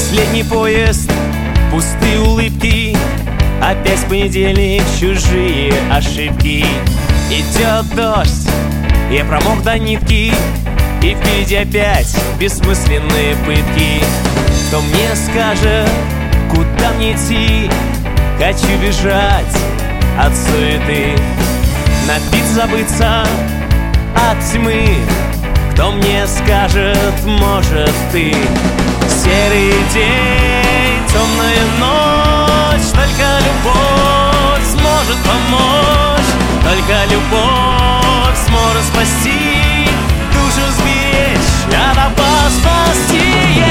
Последний поезд, пустые улыбки, опять понедельник, чужие ошибки. Идет дождь, я промок до нитки, и впереди опять бессмысленные пытки. Кто мне скажет, куда мне идти? Хочу бежать от суеты, напиться, забыться от тьмы. Кто мне скажет, может, ты? Серый день, темная ночь, только любовь сможет помочь, только любовь сможет спасти, душу сберечь от опасности.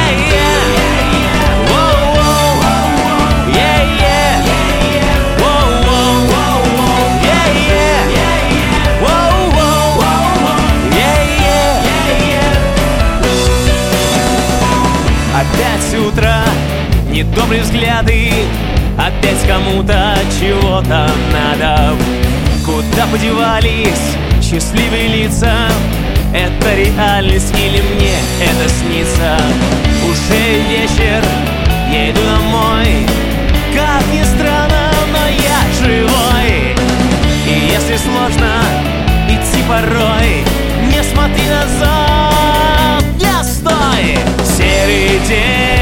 Опять утро, недобрые взгляды, опять кому-то чего-то надо. Куда подевались счастливые лица? Это реальность или мне это снится? Уже вечер, я иду домой. Как ни странно, но я живой. И если сложно идти порой, не смотри назад, не стой. Серый день,